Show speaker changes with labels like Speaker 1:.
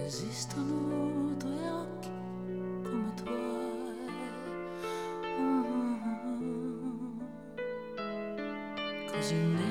Speaker 1: esistono due occhi come i tuoi, così neri